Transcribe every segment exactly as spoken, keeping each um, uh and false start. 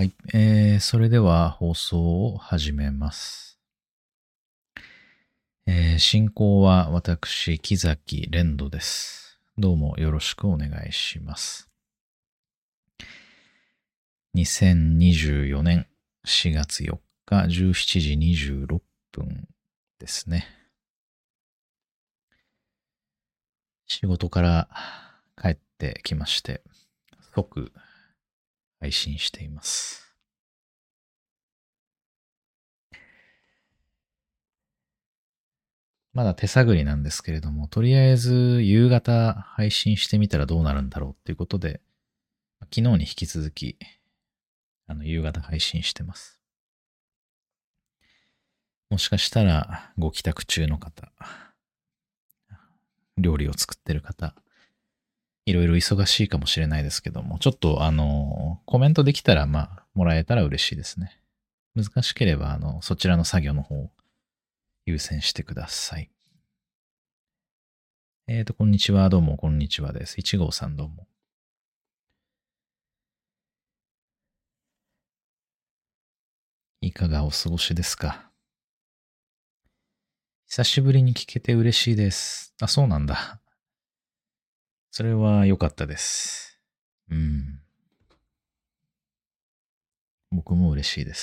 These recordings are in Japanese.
はい、えー、それでは放送を始めます。えー、進行は私、木崎蓮人です。どうもよろしくお願いします。にせんにじゅうよねんしがつよっかじゅうしちじにじゅうろっぷんですね。仕事から帰ってきまして、即配信しています。まだ手探りなんですけれども、とりあえず夕方配信してみたらどうなるんだろうっていうことで、昨日に引き続き、あの、夕方配信してます。もしかしたら、ご帰宅中の方、料理を作ってる方、いろいろ忙しいかもしれないですけども、ちょっとあの、コメントできたら、まあ、もらえたら嬉しいですね。難しければ、あの、そちらの作業の方を優先してください。えーと、こんにちは、どうも、こんにちはです。いちごうさんどうも。いかがお過ごしですか？久しぶりに聞けて嬉しいです。あ、そうなんだ。それは良かったです。うん。僕も嬉しいです。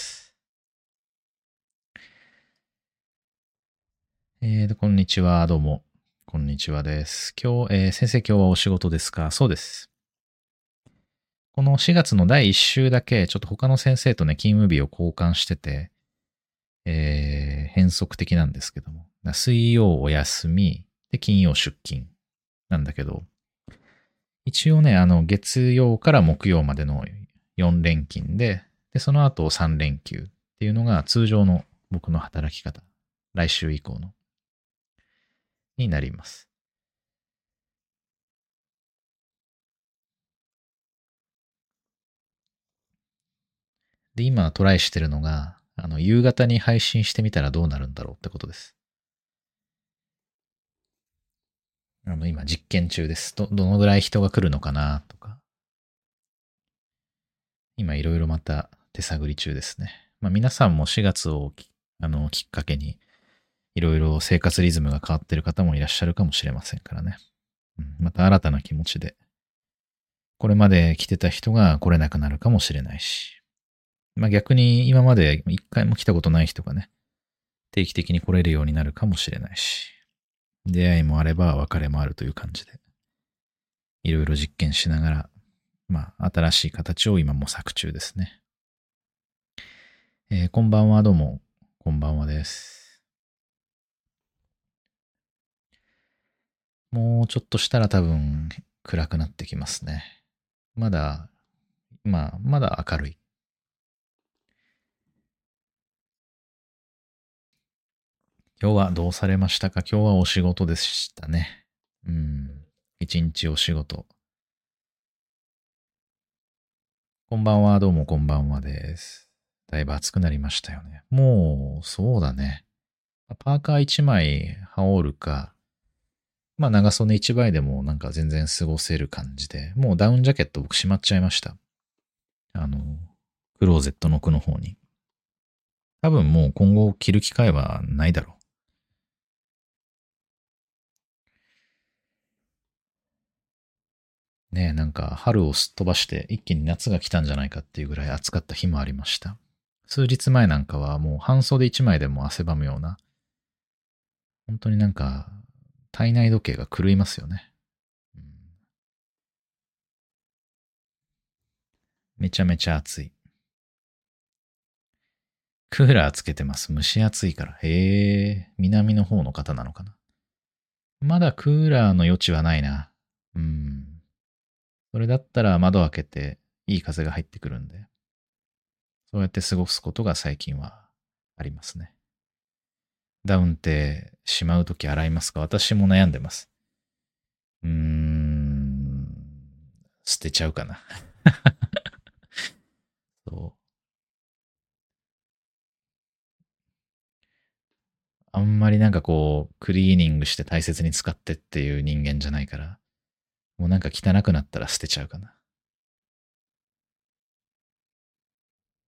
えーと、こんにちは。どうも。こんにちはです。今日、えー先生今日はお仕事ですか？そうです。このしがつのだいいっ週だけ、ちょっと他の先生とね、勤務日を交換してて、えー変則的なんですけども。水曜お休み、で、金曜出勤なんだけど、一応ね、あの、月曜から木曜までのよん連勤で、で、その後さん連休っていうのが通常の僕の働き方。来週以降の。になります。で、今トライしてるのが、あの、夕方に配信してみたらどうなるんだろうってことです。あの、今実験中です。ど、どのぐらい人が来るのかなとか。今いろいろまた手探り中ですね。まあ皆さんもしがつをきあのきっかけにいろいろ生活リズムが変わってる方もいらっしゃるかもしれませんからね。うん、また新たな気持ちで、これまで来てた人が来れなくなるかもしれないし。まあ逆に今まで一回も来たことない人がね、定期的に来れるようになるかもしれないし。出会いもあれば別れもあるという感じで、いろいろ実験しながら、まあ、新しい形を今模索中ですね。えーこんばんは、どうも、こんばんはです。もうちょっとしたら多分暗くなってきますね。まだ、まあ、まだ明るい。今日はどうされましたか？今日はお仕事でしたね。うん。一日お仕事。こんばんは、どうもこんばんはです。だいぶ暑くなりましたよね。もう、そうだね。パーカー一枚羽織るか、まあ長袖一枚でもなんか全然過ごせる感じで、もうダウンジャケット僕しまっちゃいました。あの、クローゼットの奥の方に。多分もう今後着る機会はないだろう。ねえ、なんか春をすっ飛ばして一気に夏が来たんじゃないかっていうぐらい暑かった日もありました。数日前なんかはもう半袖一枚でも汗ばむような、本当になんか体内時計が狂いますよね。うん、めちゃめちゃ暑い。クーラーつけてます。蒸し暑いから。へえ、南の方の方なのかな。まだクーラーの余地はないな。うん。それだったら窓開けていい風が入ってくるんで、そうやって過ごすことが最近はありますね。ダウンってしまうとき洗いますか？私も悩んでます。うーん。捨てちゃうかな。そう。あんまりなんかこう、クリーニングして大切に使ってっていう人間じゃないから、もうなんか汚くなったら捨てちゃうかな。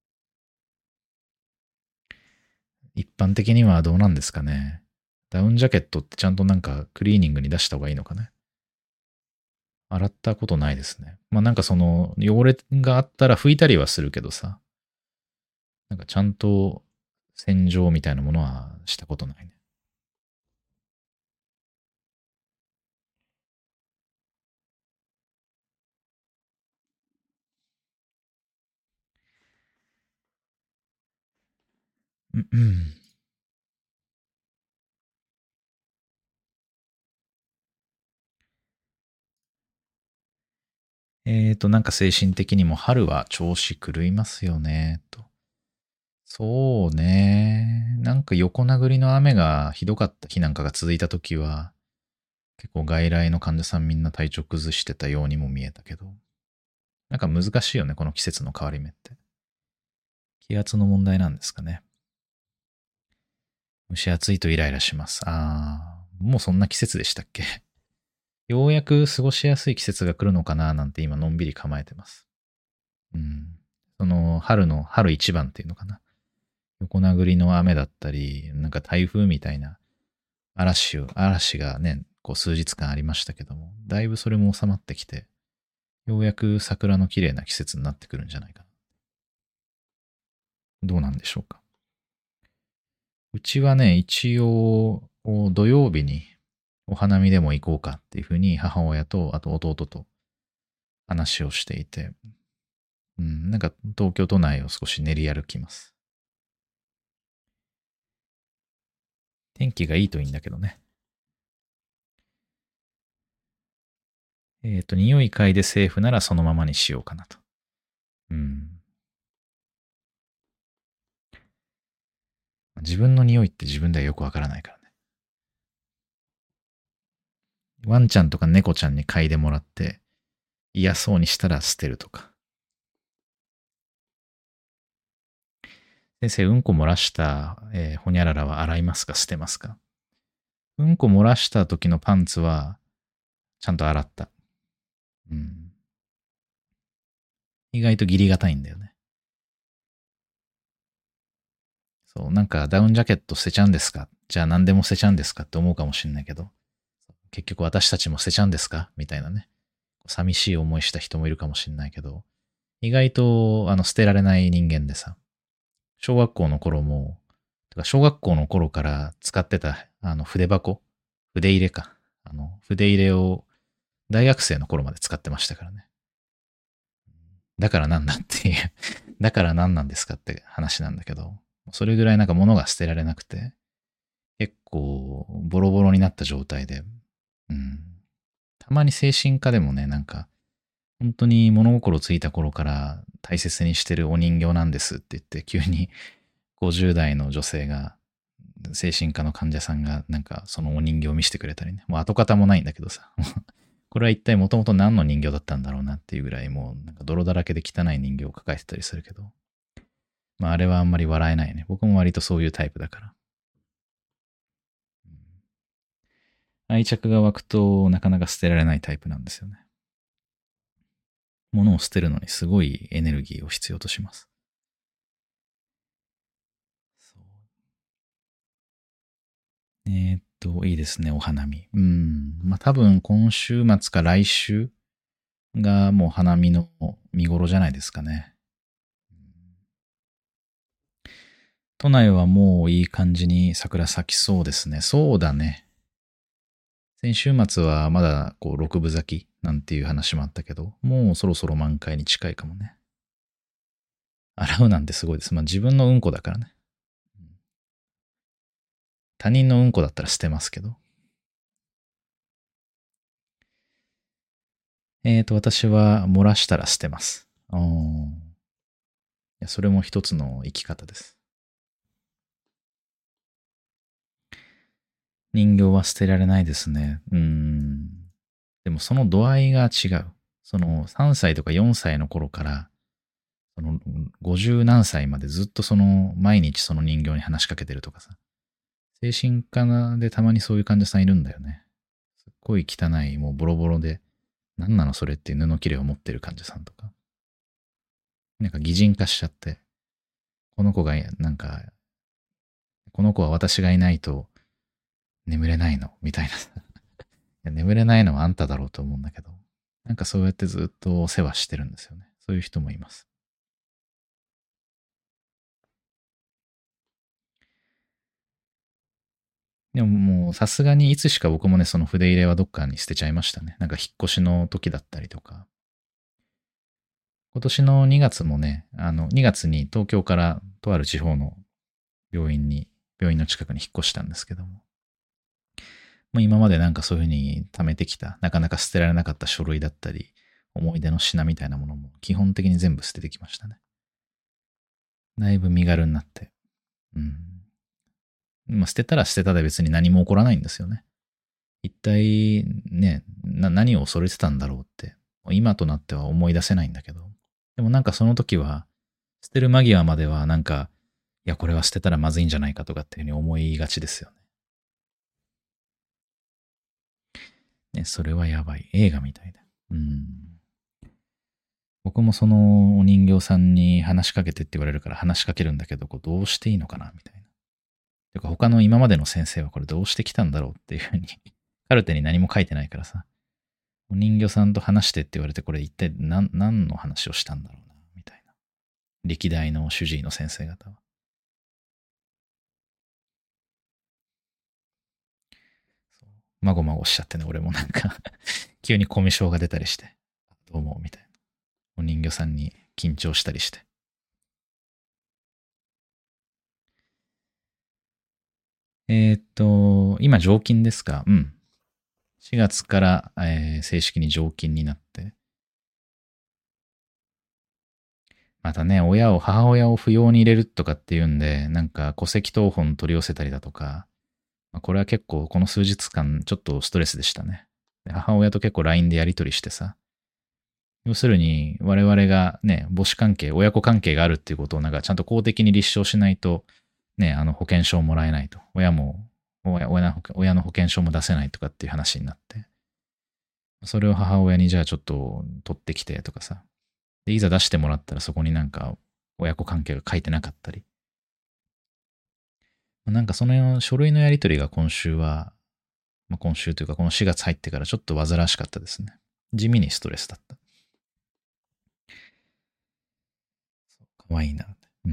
一般的にはどうなんですかね。ダウンジャケットってちゃんとなんかクリーニングに出した方がいいのかね。洗ったことないですね。まあなんかその汚れがあったら拭いたりはするけどさ、なんかちゃんと洗浄みたいなものはしたことないね。うんうん。えーと、なんか精神的にも春は調子狂いますよね、と。そうね。なんか横殴りの雨がひどかった日なんかが続いた時は、結構外来の患者さんみんな体調崩してたようにも見えたけど。なんか難しいよね、この季節の変わり目って。気圧の問題なんですかね。蒸し暑いとイライラします。あー、もうそんな季節でしたっけ？ようやく過ごしやすい季節が来るのかななんて今のんびり構えてます。うん。その春の、春一番っていうのかな。横殴りの雨だったり、なんか台風みたいな嵐を、嵐がね、こう数日間ありましたけども、だいぶそれも収まってきて、ようやく桜の綺麗な季節になってくるんじゃないかな。どうなんでしょうか。うちはね、一応、土曜日にお花見でも行こうかっていうふうに母親と、あと弟と話をしていて、うん、なんか東京都内を少し練り歩きます。天気がいいといいんだけどね。えっ、と、匂い嗅いでセーフならそのままにしようかなと。うん。自分の匂いって自分ではよくわからないからね。ワンちゃんとか猫ちゃんに嗅いでもらって、嫌そうにしたら捨てるとか。先生、うんこ漏らした、えー、ほにゃららは洗いますか捨てますか？うんこ漏らした時のパンツは、ちゃんと洗った。うん。意外と義理がたいんだよね。そう、なんかダウンジャケット捨てちゃうんですか？じゃあ何でも捨てちゃうんですかって思うかもしれないけど、結局私たちも捨てちゃうんですかみたいなね。寂しい思いした人もいるかもしれないけど、意外とあの捨てられない人間でさ、小学校の頃も、てか小学校の頃から使ってたあの筆箱、筆入れか。あの筆入れを大学生の頃まで使ってましたからね。だからなんだっていうだから何なんですかって話なんだけど、それぐらいなんか物が捨てられなくて、結構ボロボロになった状態で、うん。たまに精神科でもね、なんか、本当に物心ついた頃から大切にしてるお人形なんですって言って、急にごじゅう代の女性が、精神科の患者さんがなんかそのお人形を見せてくれたりね。もう跡形もないんだけどさ。これは一体もともと何の人形だったんだろうなっていうぐらいもうなんか泥だらけで汚い人形を抱えてたりするけど。まああれはあんまり笑えないね。僕も割とそういうタイプだから。愛着が湧くとなかなか捨てられないタイプなんですよね。物を捨てるのにすごいエネルギーを必要とします。えーっと、いいですね、お花見。うん。まあ多分今週末か来週がもう花見の見頃じゃないですかね。都内はもういい感じに桜咲きそうですね。そうだね。先週末はまだこう六分咲きなんていう話もあったけど、もうそろそろ満開に近いかもね。洗うなんてすごいです。まあ自分のうんこだからね。他人のうんこだったら捨てますけど。えーと、私は漏らしたら捨てます。あーいや、それも一つの生き方です。人形は捨てられないですね。うーん。でもその度合いが違う。そのさんさいとかよんさいの頃から、そのごじゅう何歳までずっとその毎日その人形に話しかけてるとかさ。精神科でたまにそういう患者さんいるんだよね。すっごい汚い、もうボロボロで、何なのそれっていう布切れを持ってる患者さんとか。なんか擬人化しちゃって、この子がなんかこの子は私がいないと眠れないのみたいな。いや眠れないのはあんただろうと思うんだけど、なんかそうやってずっとお世話してるんですよね。そういう人もいます。でももうさすがにいつしか僕もね、その筆入れはどっかに捨てちゃいましたね。なんか引っ越しの時だったりとか。今年のにがつもね、あの、にがつに東京からとある地方の病院に、病院の近くに引っ越したんですけども、もう今までなんかそういうふうに貯めてきた、なかなか捨てられなかった書類だったり、思い出の品みたいなものも基本的に全部捨ててきましたね。だいぶ身軽になって。うん。まあ、捨てたら捨てたで別に何も起こらないんですよね。一体ね、な、何を恐れてたんだろうって、今となっては思い出せないんだけど。でもなんかその時は、捨てる間際まではなんか、いや、これは捨てたらまずいんじゃないかとかっていうふうに思いがちですよね。ね、それはやばい。映画みたいだ。うん。僕もそのお人形さんに話しかけてって言われるから話しかけるんだけど、こうどうしていいのかなみたいな。てか他の今までの先生はこれどうしてきたんだろうっていうふうに、カルテに何も書いてないからさ、お人形さんと話してって言われてこれ一体何何の話をしたんだろうな、みたいな。歴代の主治医の先生方は。そうまごまごしちゃってね、俺もなんか急にコミュ障が出たりして、どうも、みたいな。お人形さんに緊張したりして。えーっと、今常勤ですか？うん。しがつから、えー正式に常勤になって。またね、親を、母親を扶養に入れるとかっていうんで、なんか戸籍謄本取り寄せたりだとか、まあこれは結構この数日間ちょっとストレスでしたね。で母親と結構 ライン でやり取りしてさ、要するに我々がね、母子関係、親子関係があるっていうことをなんかちゃんと公的に立証しないと、ね、あの保険証をもらえないと。親も、親親の親の保険証も出せないとかっていう話になって。それを母親にじゃあちょっと取ってきてとかさ。で、いざ出してもらったらそこになんか親子関係が書いてなかったり。なんかその書類のやり取りが今週は、まあ、今週というかこのしがつ入ってからちょっと煩わしかったですね。地味にストレスだった。かわいいな。うん。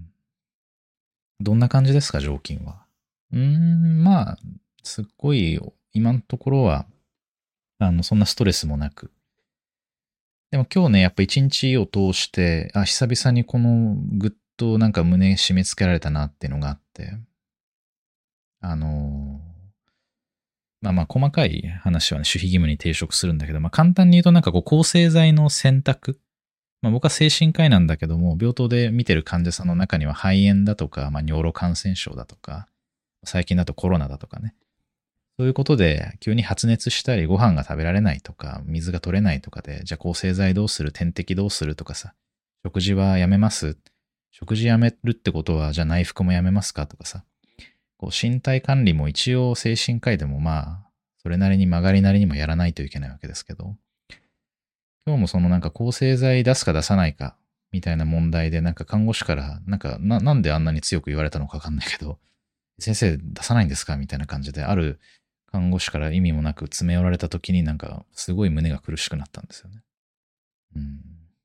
どんな感じですか、常勤は。うーん、まあ、すっごい、今のところは、あの、そんなストレスもなく。でも今日ね、やっぱ一日を通して、あ、久々にこのぐっとなんか胸締め付けられたなっていうのがあって、あのまあまあ細かい話はね、守秘義務に抵触するんだけど、まあ簡単に言うとなんかこう抗生剤の選択。まあ僕は精神科医なんだけども、病棟で見てる患者さんの中には肺炎だとか、まあ尿路感染症だとか、最近だとコロナだとかね。そういうことで急に発熱したりご飯が食べられないとか、水が取れないとかで、じゃあ抗生剤どうする、点滴どうするとかさ、食事はやめます。食事やめるってことは、じゃあ内服もやめますかとかさ、こう身体管理も一応精神科医でもまあ、それなりに曲がりなりにもやらないといけないわけですけど、今日もそのなんか抗生剤出すか出さないかみたいな問題で、なんか看護師からなんかな、なんであんなに強く言われたのかわかんないけど、先生出さないんですかみたいな感じで、ある看護師から意味もなく詰め寄られた時になんかすごい胸が苦しくなったんですよね。うん。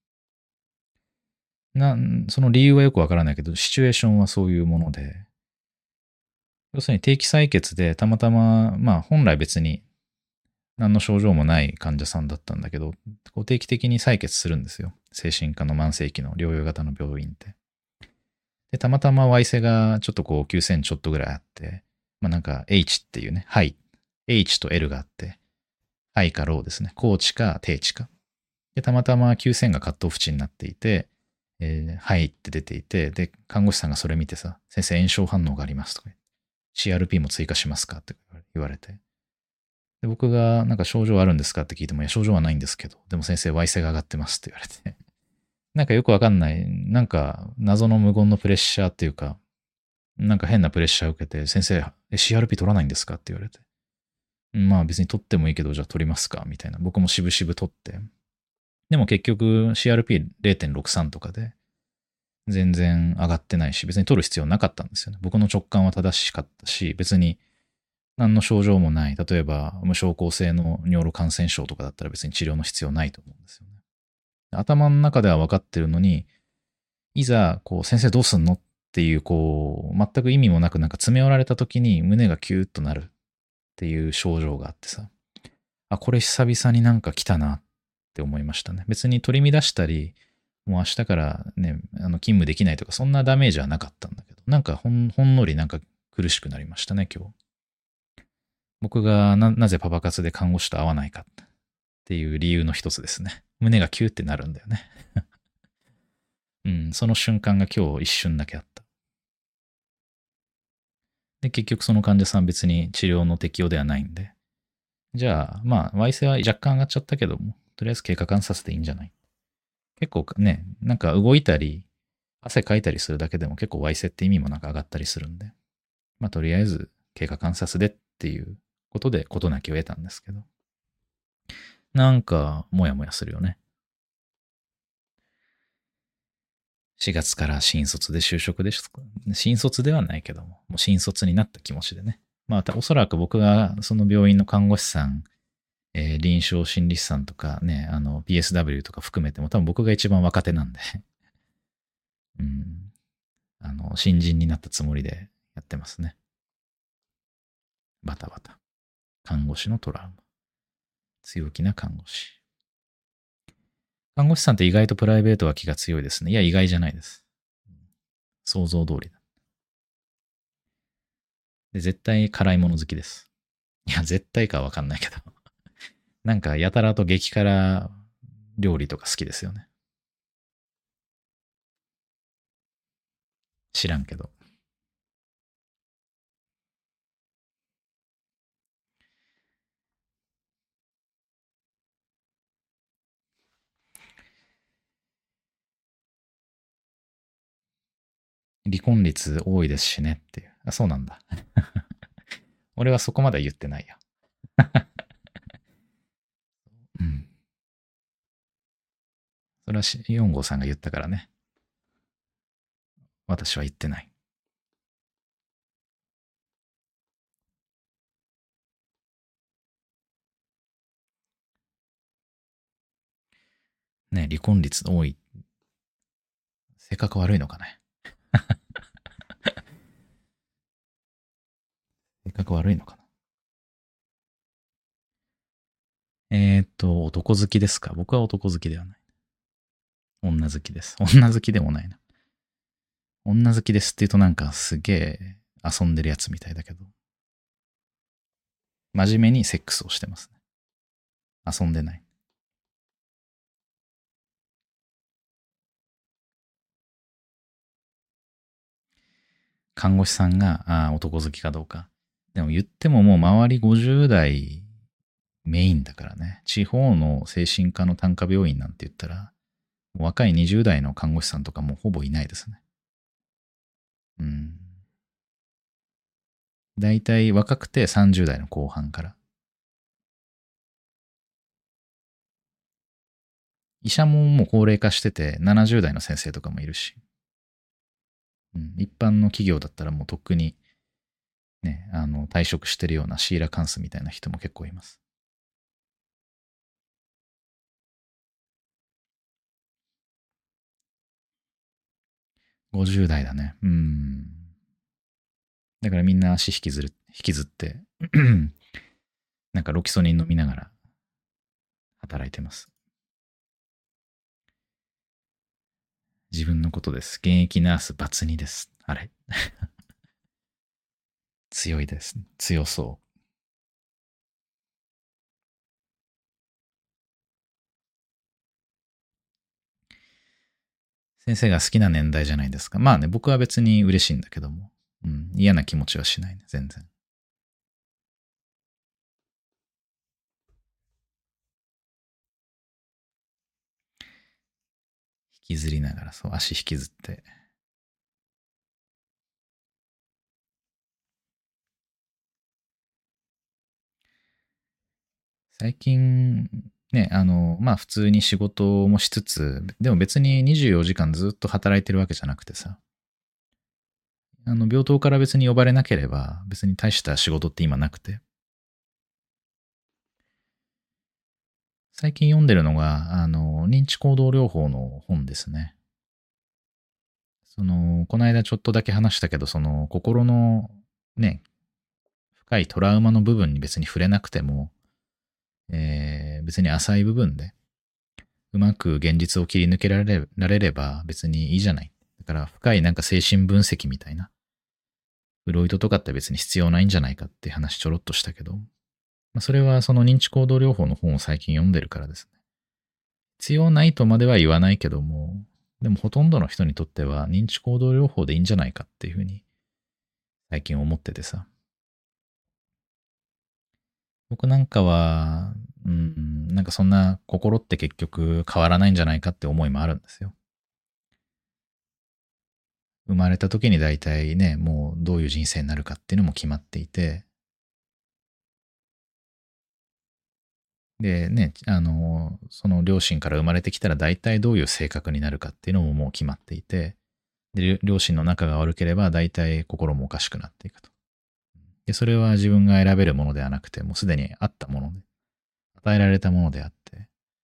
な、その理由はよくわからないけど、シチュエーションはそういうもので、要するに定期採血でたまたま、まあ本来別に何の症状もない患者さんだったんだけど、こう定期的に採血するんですよ。精神科の慢性期の療養型の病院って。で、たまたま Y セがちょっとこうきゅうせんちょっとぐらいあって、まあなんか H っていうね、はい。H と L があって、ハイかローですね。高値か低値か。で、たまたまきゅうせんがカットオフ値になっていて、えー、はいって出ていて、で、看護師さんがそれ見てさ、先生炎症反応がありますとか、シーアールピー も追加しますかって言われて。で、僕がなんか症状あるんですかって聞いても、いや、症状はないんですけど、でも先生、Y 性が上がってますって言われて。なんかよくわかんない、なんか謎の無言のプレッシャーっていうか、なんか変なプレッシャーを受けて、先生、え シーアールピー 取らないんですかって言われて。まあ別に取ってもいいけど、じゃあ取りますかみたいな。僕もしぶしぶ取って。でも結局 シーアールピーれいてんろくさん とかで、 全然上がってないし、別に取る必要なかったんですよね。僕の直感は正しかったし、別に何の症状もない、例えば無症候性の尿路感染症とかだったら別に治療の必要ないと思うんですよね。頭の中では分かってるのに、いざ、こう、先生どうすんのっていう、こう、全く意味もなくなんか詰め寄られた時に胸がキューッとなるっていう症状があってさ、あ、これ久々になんか来たなって思いましたね。別に取り乱したり、もう明日からね、あの勤務できないとか、そんなダメージはなかったんだけど、なんかほんほんのりなんか苦しくなりましたね、今日。僕がな、なぜパパ活で看護師と会わないかっていう理由の一つですね。胸がキューってなるんだよね。うん、その瞬間が今日一瞬だけあった。で、結局その患者さん別に治療の適用ではないんで。じゃあ、まあ、Y 性は若干上がっちゃったけども、とりあえず経過観察でいいんじゃない？結構ね、なんか動いたり、汗かいたりするだけでも結構 Y 性って意味もなんか上がったりするんで、まあとりあえず経過観察でっていうことで事なきを得たんですけど、なんかもやもやするよね。しがつから新卒で就職です。新卒ではないけども、もう新卒になった気持ちでね。まあおそらく僕がその病院の看護師さん、えー臨床心理士さんとかね、あの ピーエスダブリュー とか含めても多分僕が一番若手なんで、うん、あの、新人になったつもりでやってますね。バタバタ。看護師のトラウマ。強気な看護師。看護師さんって意外とプライベートは気が強いですね。いや、意外じゃないです。想像通りだ。で、絶対辛いもの好きです。いや、絶対かわかんないけど。なんか、やたらと激辛料理とか好きですよね。知らんけど。離婚率多いですしねっていう。あ、そうなんだ。俺はそこまでは言ってないよ。うん。それはしよん号さんが言ったからね。私は言ってない。ね、離婚率多い。性格悪いのかね。性格悪いのかな。えーっと、男好きですか？僕は男好きではない。女好きです。女好きでもないな。女好きですって言うとなんかすげえ遊んでるやつみたいだけど、真面目にセックスをしてますね。遊んでない。看護師さんが、ああ、男好きかどうか。でも言ってももう周りごじゅう代メインだからね。地方の精神科の単科病院なんて言ったら、若いにじゅう代の看護師さんとかもほぼいないですね。うん。だいたい若くてさんじゅう代の後半から。医者ももう高齢化しててななじゅう代の先生とかもいるし。うん、一般の企業だったらもうとっくにね、あの、退職してるようなシーラカンスみたいな人も結構います。ごじゅう代だね。うん。だからみんな足引きずる、引きずってなんかロキソニン飲みながら働いてます。自分のことです。現役ナースバツにです。あれ強いです。強そう。先生が好きな年代じゃないですか。まあね、僕は別に嬉しいんだけども。うん、嫌な気持ちはしないね、全然。引きずりながら、そう、足引きずって。最近、 ね、あの、まあ普通に仕事もしつつ、でも別ににじゅうよじかんずっと働いてるわけじゃなくてさ、あの、病棟から別に呼ばれなければ、別に大した仕事って今なくて。最近読んでるのが、あの、認知行動療法の本ですね。その、この間ちょっとだけ話したけど、その、心のね、深いトラウマの部分に別に触れなくても、えー、別に浅い部分で、うまく現実を切り抜けられられれば別にいいじゃない。だから深いなんか精神分析みたいな。フロイトとかって別に必要ないんじゃないかって話ちょろっとしたけど、まあ、それはその認知行動療法の本を最近読んでるからですね。必要ないとまでは言わないけども、でもほとんどの人にとっては認知行動療法でいいんじゃないかっていうふうに最近思っててさ。僕なんかは、うん、なんかそんな心って結局変わらないんじゃないかって思いもあるんですよ。生まれた時に大体ね、もうどういう人生になるかっていうのも決まっていて、でね、あの、その両親から生まれてきたら大体どういう性格になるかっていうのももう決まっていて、で、両親の仲が悪ければ大体心もおかしくなっていくと。で、それは自分が選べるものではなくて、もうすでにあったもので、与えられたものであって、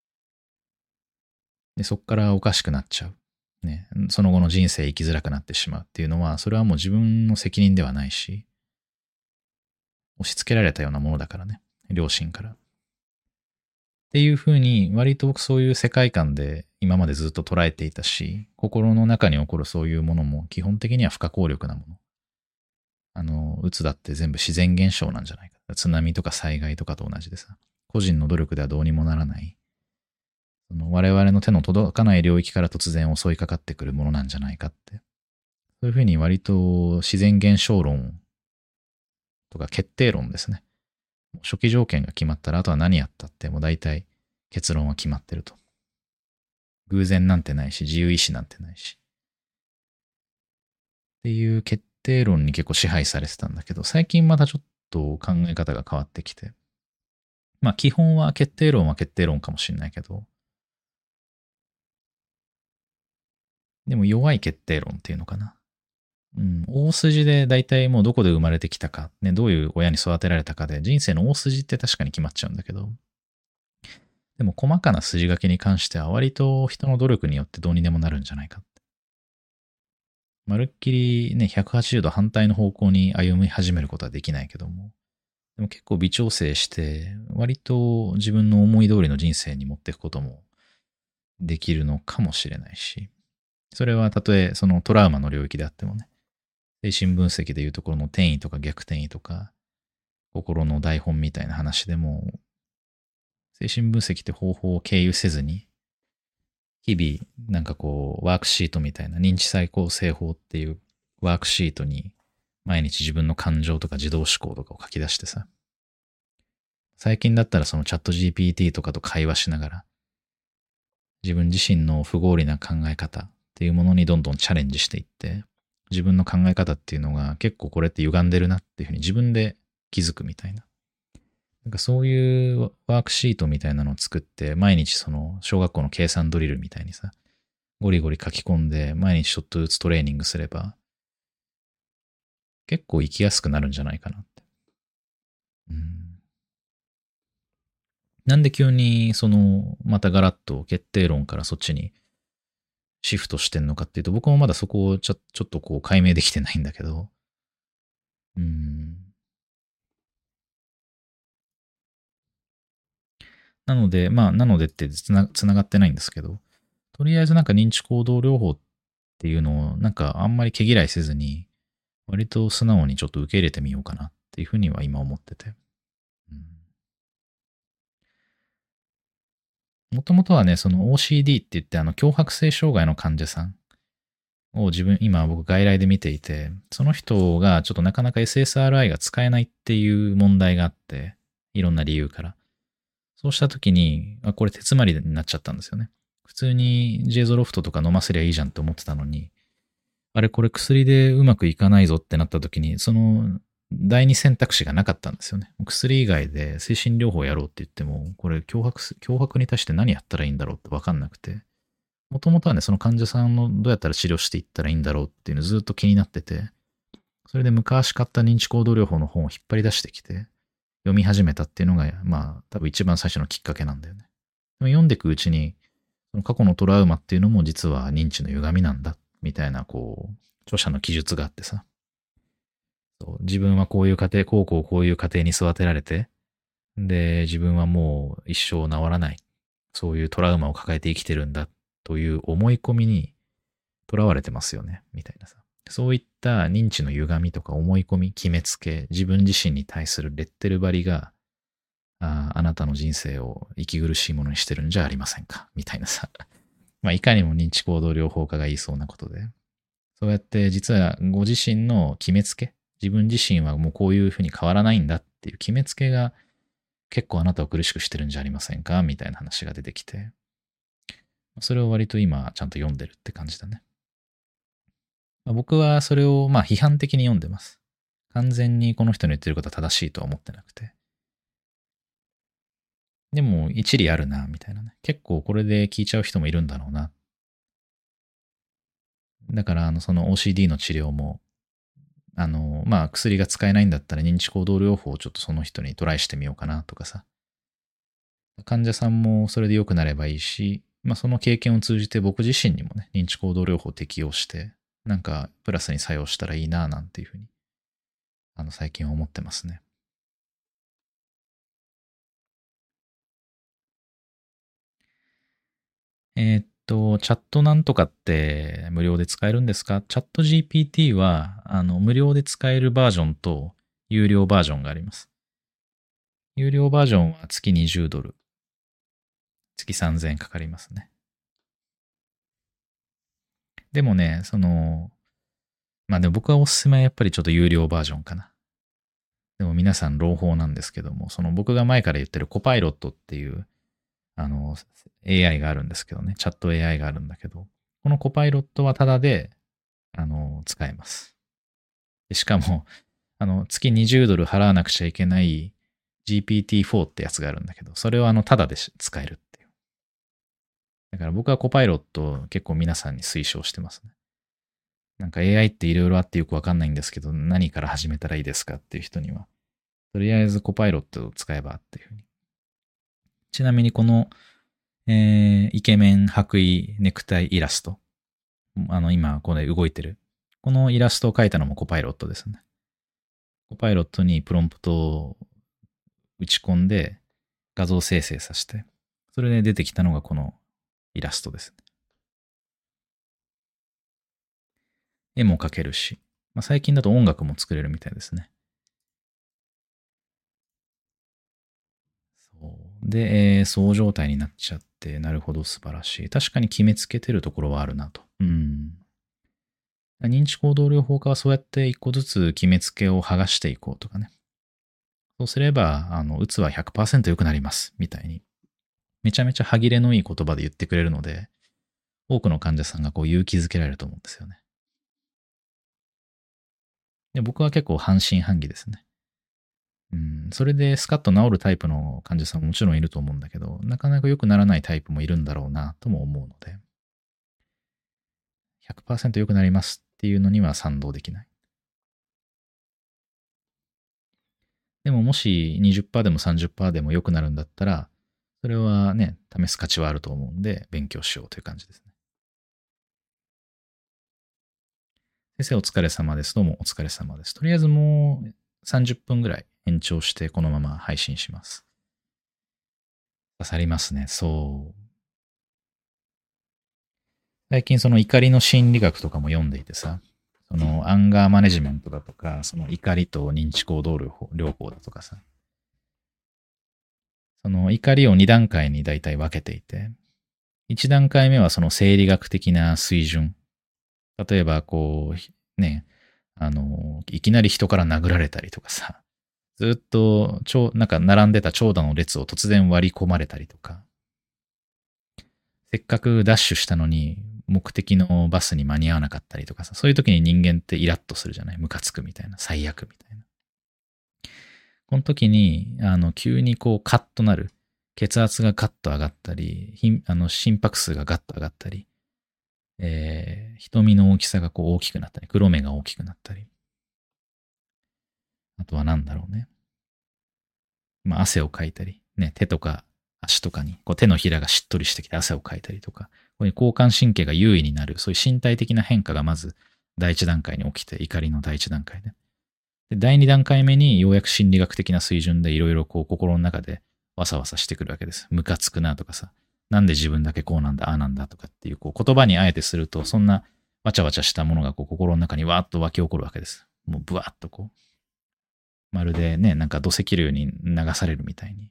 で、そこからおかしくなっちゃう。ね、その後の人生生きづらくなってしまうっていうのは、それはもう自分の責任ではないし、押し付けられたようなものだからね、両親から。っていうふうに、割とそういう世界観で今までずっと捉えていたし、心の中に起こるそういうものも基本的には不可抗力なもの。あの、うつだって全部自然現象なんじゃないか。津波とか災害とかと同じでさ、個人の努力ではどうにもならない、その我々の手の届かない領域から突然襲いかかってくるものなんじゃないかって。そういうふうに割と自然現象論とか決定論ですね。初期条件が決まったら、あとは何やったってもう大体結論は決まってると。偶然なんてないし、自由意志なんてないし。っていう決定論に結構支配されてたんだけど、最近またちょっと考え方が変わってきて。まあ基本は決定論は決定論かもしれないけど、でも弱い決定論っていうのかな。うん、大筋で大体もうどこで生まれてきたか、ね、どういう親に育てられたかで、人生の大筋って確かに決まっちゃうんだけど、でも細かな筋書きに関しては割と人の努力によってどうにでもなるんじゃないかって。まるっきりね、ひゃくはちじゅうど反対の方向に歩み始めることはできないけども、でも結構微調整して、割と自分の思い通りの人生に持っていくこともできるのかもしれないし、それはたとえそのトラウマの領域であってもね、精神分析でいうところの転移とか逆転移とか、心の台本みたいな話でも、精神分析って方法を経由せずに、日々なんかこうワークシートみたいな認知再構成法っていうワークシートに毎日自分の感情とか自動思考とかを書き出してさ、最近だったらそのチャット ジーピーティー とかと会話しながら、自分自身の不合理な考え方っていうものにどんどんチャレンジしていって、自分の考え方っていうのが結構これって歪んでるなっていうふうに自分で気づくみたいな。なんかそういうワークシートみたいなのを作って、毎日その小学校の計算ドリルみたいにさ、ゴリゴリ書き込んで毎日ちょっとずつトレーニングすれば、結構生きやすくなるんじゃないかなって。うん、なんで急にその、またガラッと決定論からそっちにシフトしてんのかっていうと、僕もまだそこをちょちょっとこう解明できてないんだけど、うん。なので、まあ、なのでってつな、つながってないんですけど、とりあえずなんか認知行動療法っていうのをなんかあんまり毛嫌いせずに、割と素直にちょっと受け入れてみようかなっていうふうには今思ってて。もともとはね、その オーシーディー って言ってあの強迫性障害の患者さんを自分、今僕外来で見ていて、その人がちょっとなかなか エスエスアールアイ が使えないっていう問題があって、いろんな理由から。そうした時に、あ、これ手詰まりになっちゃったんですよね。普通に ジェイゾロフトとか飲ませりゃいいじゃんって思ってたのに、あれこれ薬でうまくいかないぞってなった時に、その第二選択肢がなかったんですよね。薬以外で精神療法やろうって言っても、これ脅迫す、脅迫に対して何やったらいいんだろうって分かんなくて、もともとはね、その患者さんのどうやったら治療していったらいいんだろうっていうのずっと気になってて、それで昔買った認知行動療法の本を引っ張り出してきて、読み始めたっていうのが、まあ、多分一番最初のきっかけなんだよね。でも読んでいくうちに、その過去のトラウマっていうのも実は認知の歪みなんだ、みたいな、こう、著者の記述があってさ、そう自分はこういう家庭、こうこうこういう家庭に育てられて、で、自分はもう一生治らない、そういうトラウマを抱えて生きてるんだ、という思い込みにとらわれてますよね、みたいなさ。そういった認知の歪みとか思い込み、決めつけ、自分自身に対するレッテル張りが、ああなたの人生を息苦しいものにしてるんじゃありませんかみたいなさ。まあ、いかにも認知行動療法家が言いそうなことで。そうやって実はご自身の決めつけ、自分自身はもうこういうふうに変わらないんだっていう決めつけが結構あなたを苦しくしてるんじゃありませんかみたいな話が出てきて。それを割と今ちゃんと読んでるって感じだね。まあ、僕はそれをまあ批判的に読んでます。完全にこの人の言ってることは正しいとは思ってなくて。でも一理あるな、みたいなね。結構これで聞いちゃう人もいるんだろうな。だから、あの、その オーシーディー の治療も、あの、まあ、薬が使えないんだったら認知行動療法をちょっとその人にトライしてみようかなとかさ。患者さんもそれで良くなればいいし、まあ、その経験を通じて僕自身にもね、認知行動療法を適用して、なんかプラスに作用したらいいな、なんていうふうに、あの、最近は思ってますね。えーっと、チャットなんとかって無料で使えるんですか？チャット ジーピーティー は、あの、無料で使えるバージョンと有料バージョンがあります。有料バージョンは月にじゅうドル。月さんぜんえんかかりますね。でもね、その、まあでも僕はおすすめはやっぱりちょっと有料バージョンかな。でも皆さん朗報なんですけども、その僕が前から言ってるコパイロットっていう、あの、エーアイ があるんですけどね、チャット エーアイ があるんだけど、このコパイロットはタダで、あの、使えます。でしかも、あの、月にじゅうドル払わなくちゃいけない ジーピーティーフォー ってやつがあるんだけど、それをあの、タダで使えるっていう。だから僕はコパイロット結構皆さんに推奨してますね。なんか エーアイ っていろいろあってよくわかんないんですけど、何から始めたらいいですかっていう人には、とりあえずコパイロットを使えばっていうふうに。ちなみにこの、えー、イケメン白衣ネクタイイラスト。あの、今、これ動いてる。このイラストを描いたのもコパイロットですね。コパイロットにプロンプトを打ち込んで画像生成させて、それで出てきたのがこのイラストですね。絵も描けるし、まあ、最近だと音楽も作れるみたいですね。そうで、えー、そう状態になっちゃって、なるほど素晴らしい。確かに決めつけてるところはあるなと。うん。認知行動療法家はそうやって一個ずつ決めつけを剥がしていこうとかね。そうすれば、あの、うつは ひゃくパーセント 良くなります、みたいに。めちゃめちゃ歯切れのいい言葉で言ってくれるので、多くの患者さんがこう勇気づけられると思うんですよね。で僕は結構半信半疑ですね。うん、それでスカッと治るタイプの患者さんももちろんいると思うんだけど、なかなか良くならないタイプもいるんだろうなとも思うので、ひゃくパーセント 良くなりますっていうのには賛同できない。でももし にじゅっパーセント でも さんじゅっパーセント でも良くなるんだったら、それはね、試す価値はあると思うんで、勉強しようという感じですね。先生お疲れ様です。どうもお疲れ様です。とりあえずもうさんじゅっぷんぐらい延長してこのまま配信します。刺さりますね。そう。最近その怒りの心理学とかも読んでいてさ、そのアンガーマネジメントだとか、その怒りと認知行動療法療法だとかさ、その怒りをに段階に大体分けていて、いち段階目はその生理学的な水準。例えばこう、ね、あの、いきなり人から殴られたりとかさ、ずっと、なんか並んでた長蛇の列を突然割り込まれたりとか、せっかくダッシュしたのに目的のバスに間に合わなかったりとかさ、そういう時に人間ってイラッとするじゃない？ムカつくみたいな、最悪みたいな。 この時に、あの、急にこうカッとなる。血圧がガッと上がったり、ひあの心拍数がガッと上がったり、えー、瞳の大きさがこう大きくなったり、黒目が大きくなったり。あとは何だろうね。まあ、汗をかいたり、ね、手とか足とかに、こう手のひらがしっとりしてきて汗をかいたりとか、こういう交感神経が優位になる、そういう身体的な変化がまず第一段階に起きて、怒りの第一段階で。で、第二段階目にようやく心理学的な水準でいろいろこう心の中でわさわさしてくるわけです。ムカつくなとかさ、なんで自分だけこうなんだ、ああなんだとかっていうこう言葉にあえてすると、そんなわちゃわちゃしたものがこう心の中にわーっと湧き起こるわけです。もうブワーっとこう。まるでね、なんか土石流に流されるみたいに。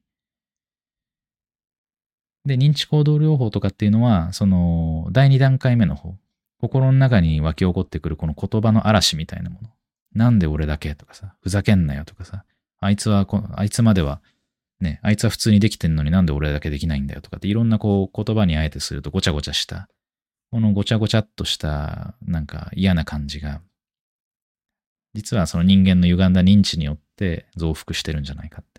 で、認知行動療法とかっていうのは、その、第二段階目の方。心の中に湧き起こってくるこの言葉の嵐みたいなもの。なんで俺だけとかさ、ふざけんなよとかさ、あいつはこ、あいつまでは、ね、あいつは普通にできてんのになんで俺だけできないんだよとかっていろんなこう言葉にあえてするとごちゃごちゃした、このごちゃごちゃっとしたなんか嫌な感じが、実はその人間の歪んだ認知によって増幅してるんじゃないかって。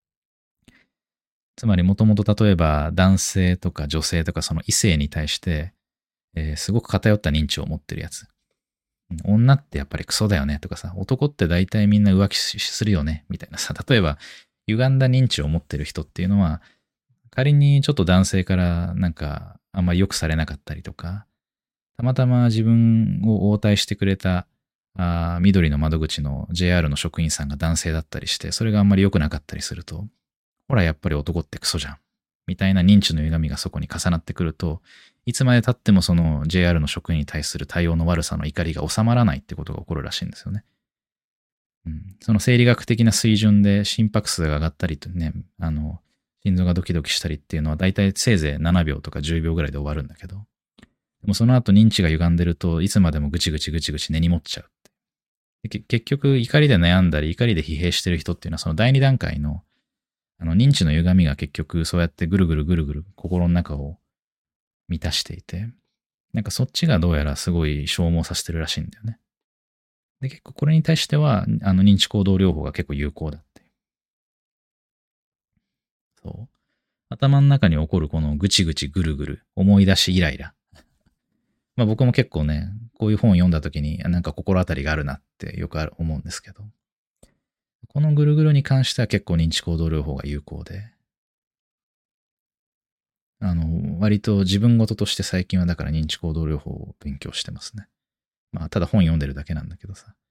つまりもともと例えば男性とか女性とかその異性に対して、えーすごく偏った認知を持ってるやつ。女ってやっぱりクソだよねとかさ、男って大体みんな浮気するよねみたいなさ、例えば歪んだ認知を持ってる人っていうのは、仮にちょっと男性からなんかあんまり良くされなかったりとか、たまたま自分を応対してくれたあ緑の窓口の ジェイアール の職員さんが男性だったりして、それがあんまり良くなかったりすると、ほらやっぱり男ってクソじゃん。みたいな認知の歪みがそこに重なってくると、いつまで経ってもその ジェイアール の職員に対する対応の悪さの怒りが収まらないってことが起こるらしいんですよね。うん、その生理学的な水準で心拍数が上がったりとね、あの、心臓がドキドキしたりっていうのは大体せいぜいななびょうとかじゅうびょうぐらいで終わるんだけど、でもその後認知が歪んでるといつまでもぐちぐちぐちぐち根に持っちゃうって。結局怒りで悩んだり怒りで疲弊してる人っていうのはその第二段階のあの認知の歪みが結局そうやってぐるぐるぐるぐる心の中を満たしていて、なんかそっちがどうやらすごい消耗させてるらしいんだよね。で、結構これに対しては、あの認知行動療法が結構有効だって。そう。頭の中に起こるこのぐちぐちぐるぐる、思い出しイライラ。まあ僕も結構ね、こういう本を読んだ時になんか心当たりがあるなってよくある思うんですけど、このぐるぐるに関しては結構認知行動療法が有効で、あの、割と自分事として最近はだから認知行動療法を勉強してますね。まあ、ただ本読んでるだけなんだけどさ。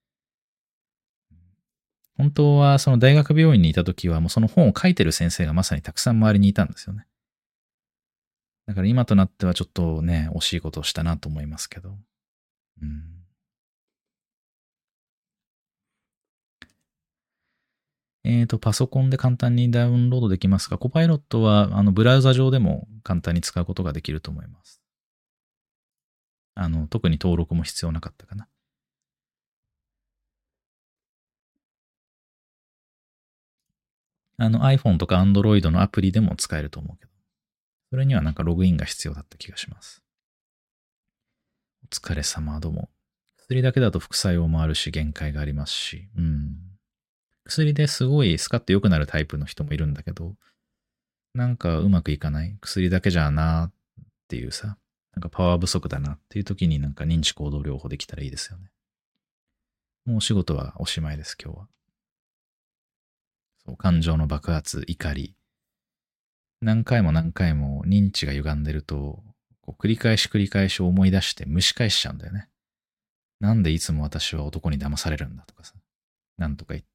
本当はその大学病院にいた時はもうその本を書いてる先生がまさにたくさん周りにいたんですよね。だから今となってはちょっとね、惜しいことをしたなと思いますけど。うん。えっと、パソコンで簡単にダウンロードできますが、コパイロットはあのブラウザ上でも簡単に使うことができると思います。あの、特に登録も必要なかったかな。あの iPhone とか Android のアプリでも使えると思うけど。それにはなんかログインが必要だった気がします。お疲れ様、どうも。薬だけだと副作用もあるし、限界がありますし、うん。薬ですごいスカッと良くなるタイプの人もいるんだけど、なんかうまくいかない。薬だけじゃなっていうさ、なんかパワー不足だなっていう時になんか認知行動療法できたらいいですよね。もうお仕事はおしまいです、今日は。そう、感情の爆発、怒り。何回も何回も認知が歪んでると、こう繰り返し繰り返し思い出して蒸し返しちゃうんだよね。なんでいつも私は男に騙されるんだとかさ。なんとか言って。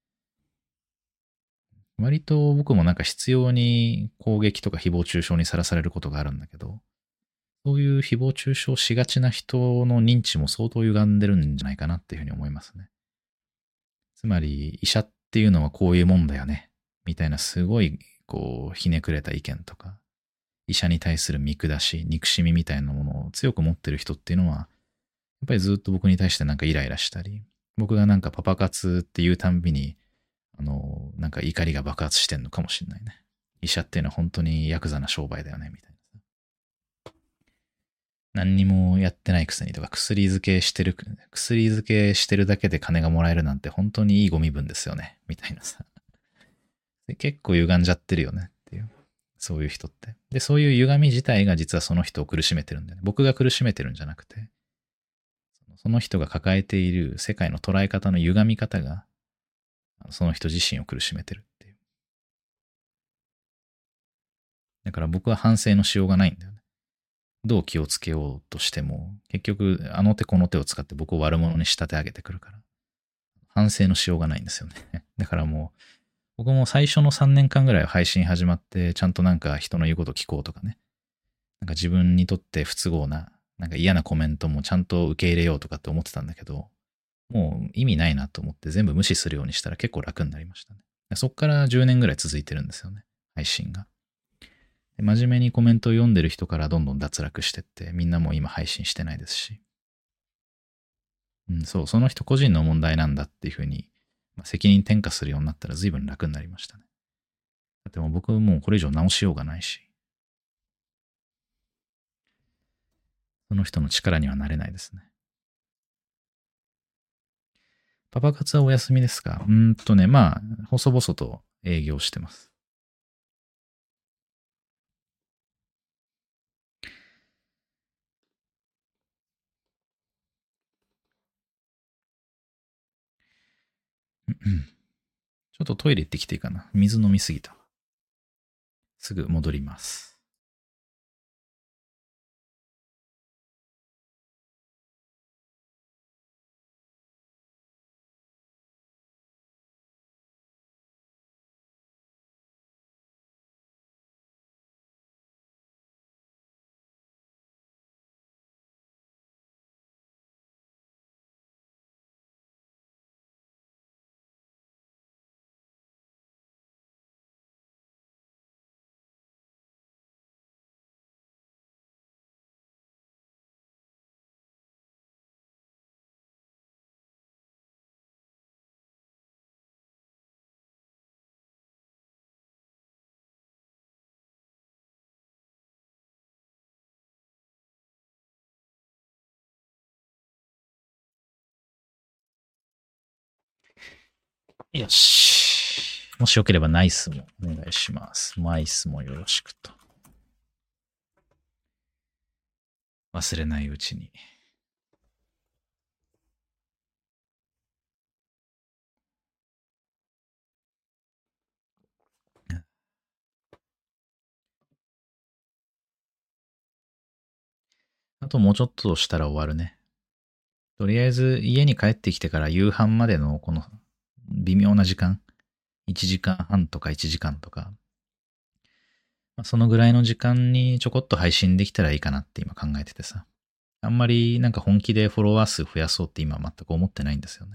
割と僕もなんか必要に攻撃とか誹謗中傷にさらされることがあるんだけど、そういう誹謗中傷しがちな人の認知も相当歪んでるんじゃないかなっていうふうに思いますね。つまり、医者っていうのはこういうもんだよね。みたいなすごい、こう、ひねくれた意見とか、医者に対する見下し、憎しみみたいなものを強く持ってる人っていうのは、やっぱりずっと僕に対してなんかイライラしたり、僕がなんかパパ活っていうたんびに、あの、なんか怒りが爆発してんのかもしれないね。医者っていうのは本当にヤクザな商売だよね、みたいな。何にもやってないくせにとか、薬漬けしてる、薬漬けしてるだけで金がもらえるなんて本当にいいご身分ですよね、みたいなさ。 で結構歪んじゃってるよねっていう。そういう人って。で、そういう歪み自体が実はその人を苦しめてるんだよね。僕が苦しめてるんじゃなくて、その人が抱えている世界の捉え方の歪み方が、その人自身を苦しめてるっていう。だから僕は反省のしようがないんだよね。どう気をつけようとしても、結局、あの手この手を使って僕を悪者に仕立て上げてくるから。反省のしようがないんですよね。だからもう、僕も最初のさんねんかんぐらいは配信始まって、ちゃんとなんか人の言うこと聞こうとかね。なんか自分にとって不都合な、なんか嫌なコメントもちゃんと受け入れようとかって思ってたんだけど、もう意味ないなと思って全部無視するようにしたら結構楽になりましたね。そっからじゅうねんぐらい続いてるんですよね。配信が。で真面目にコメントを読んでる人からどんどん脱落してって、みんなもう今配信してないですし。うん、そう、その人個人の問題なんだっていうふうに、まあ、責任転嫁するようになったら随分楽になりましたね。だってもう僕もうこれ以上直しようがないし、その人の力にはなれないですね。パパ活はお休みですか？うーんとね、まあ、細々と営業してます。うんうん、ちょっとトイレ行ってきていいかな。水飲みすぎた。すぐ戻ります。よし。もしよければナイスもお願いします。マイスもよろしくと。忘れないうちに。あともうちょっとしたら終わるね。とりあえず家に帰ってきてから夕飯までのこの微妙な時間。いちじかんはんとかいちじかんとか。そのぐらいの時間にちょこっと配信できたらいいかなって今考えててさ。あんまりなんか本気でフォロワー数増やそうって今全く思ってないんですよね。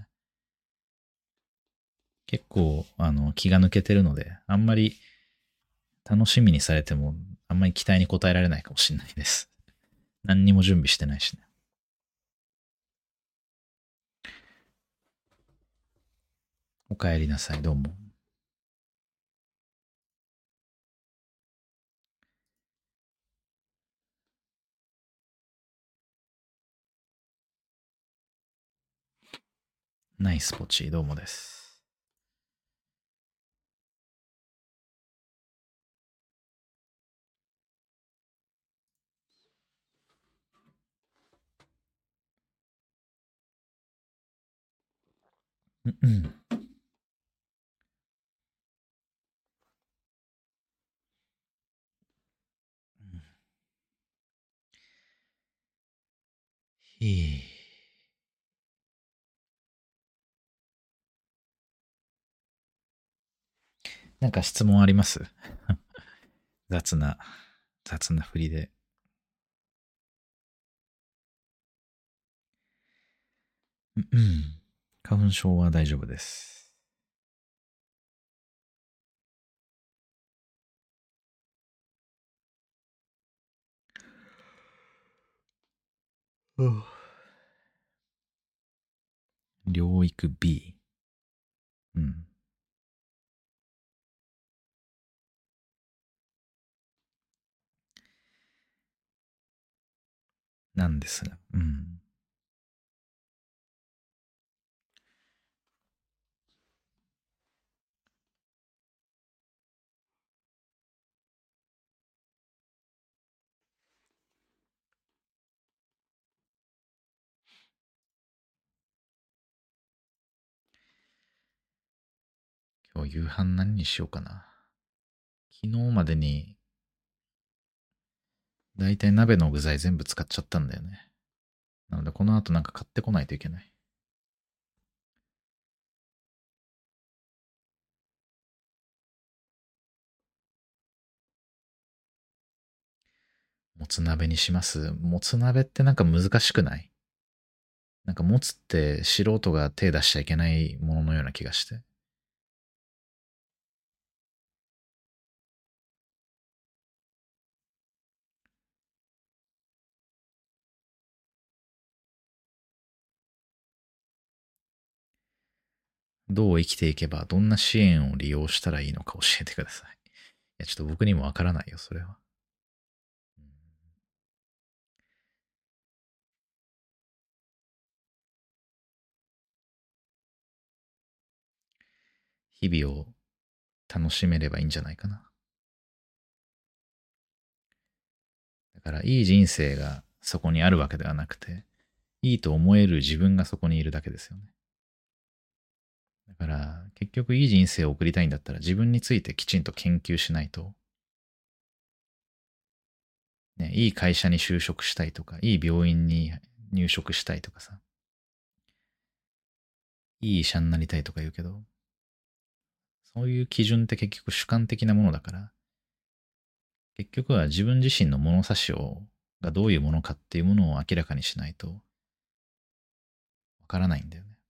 結構あの気が抜けてるので、あんまり楽しみにされてもあんまり期待に応えられないかもしれないです。何にも準備してないしね。お帰りなさい、どうも。ナイスポチー、どうもです。うんうん。へえ。なんか質問あります？雑な、雑な振りで。うん。花粉症は大丈夫です。うん。療育 B。うん。なんですが。うん。 今日夕飯何にしようかな。昨日までに、だいたい鍋の具材全部使っちゃったんだよね。なのでこの後なんか買ってこないといけない。もつ鍋にします。もつ鍋ってなんか難しくない？なんかもつって素人が手出しちゃいけないもののような気がして。どう生きていけば、どんな支援を利用したらいいのか教えてください。いや、ちょっと僕にもわからないよ、それは。日々を楽しめればいいんじゃないかな。だから、いい人生がそこにあるわけではなくて、いいと思える自分がそこにいるだけですよね。だから、結局いい人生を送りたいんだったら自分についてきちんと研究しないと、ね、いい会社に就職したいとか、いい病院に入職したいとかさ、いい医者になりたいとか言うけど、そういう基準って結局主観的なものだから、結局は自分自身の物差しをがどういうものかっていうものを明らかにしないとわからないんだよね。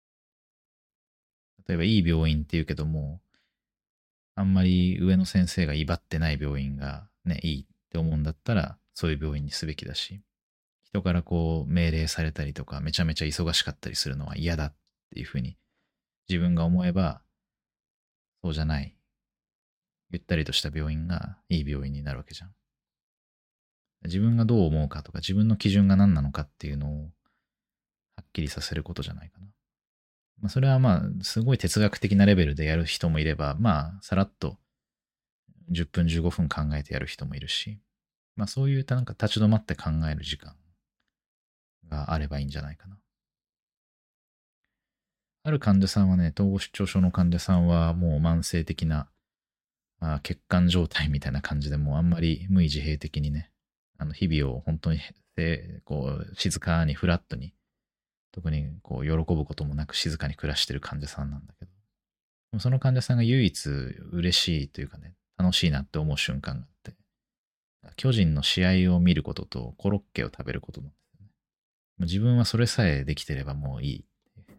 例えばいい病院って言うけども、あんまり上の先生が威張ってない病院がね、いいって思うんだったら、そういう病院にすべきだし、人からこう命令されたりとか、めちゃめちゃ忙しかったりするのは嫌だっていうふうに自分が思えば、そうじゃない、ゆったりとした病院がいい病院になるわけじゃん。自分がどう思うかとか、自分の基準が何なのかっていうのをはっきりさせることじゃないかな。まあ、それはまあ、すごい哲学的なレベルでやる人もいれば、まあ、さらっとじゅっぷんじゅうごふん考えてやる人もいるし、まあそういうなんか立ち止まって考える時間があればいいんじゃないかな。ある患者さんはね、統合失調症の患者さんはもう慢性的な、まあ、血管状態みたいな感じでもうあんまり無意自閉的にね、あの日々を本当にこう静かにフラットに、特にこう喜ぶこともなく静かに暮らしてる患者さんなんだけど、その患者さんが唯一嬉しいというかね、楽しいなって思う瞬間があって、巨人の試合を見ることとコロッケを食べることなんですよね。自分はそれさえできてればもういい。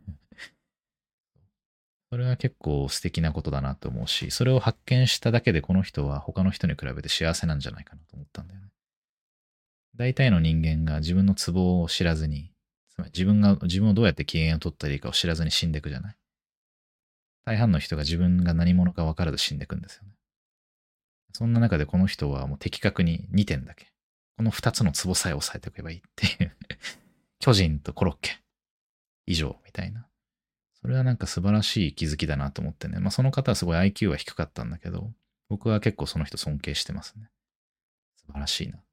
それは結構素敵なことだなと思うし、それを発見しただけでこの人は他の人に比べて幸せなんじゃないかなと思ったんだよね。大体の人間が自分のツボを知らずに、つまり自分が、自分をどうやって機嫌を取ったらいいかを知らずに死んでいくじゃない。大半の人が自分が何者か分からず死んでいくんですよね。そんな中でこの人はもう的確ににてんだけ。このふたつのツボさえ押さえておけばいいっていう。巨人とコロッケ。以上、みたいな。それはなんか素晴らしい気づきだなと思ってね。まあその方はすごい アイキュー は低かったんだけど、僕は結構その人尊敬してますね。素晴らしいな。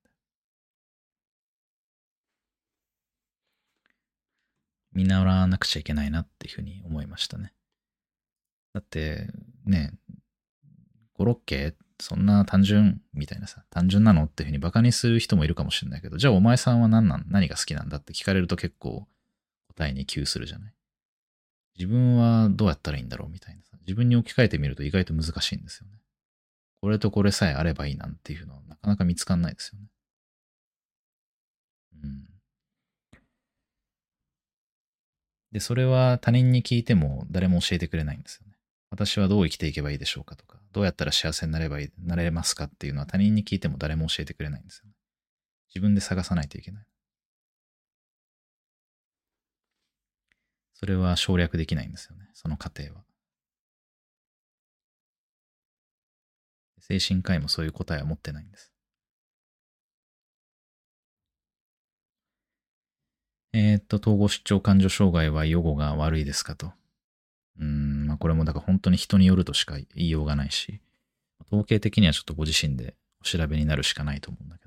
見習わなくちゃいけないなっていうふうに思いましたね。だって、ね、コロッケそんな単純みたいなさ、単純なのっていうふうにバカにする人もいるかもしれないけど、じゃあお前さんは何なん、何が好きなんだって聞かれると結構答えに窮するじゃない。自分はどうやったらいいんだろうみたいなさ、自分に置き換えてみると意外と難しいんですよね。これとこれさえあればいいなんていうのはなかなか見つかんないですよね。うん。で、それは他人に聞いても誰も教えてくれないんですよね。私はどう生きていけばいいでしょうかとか、どうやったら幸せになればいい、なれますかっていうのは他人に聞いても誰も教えてくれないんですよね。自分で探さないといけない。それは省略できないんですよね。その過程は。精神科医もそういう答えは持ってないんです。えーっと、統合失調感情障害は予後が悪いですかと。うーん、まあこれもだから本当に人によるとしか言いようがないし、統計的にはちょっとご自身でお調べになるしかないと思うんだけど。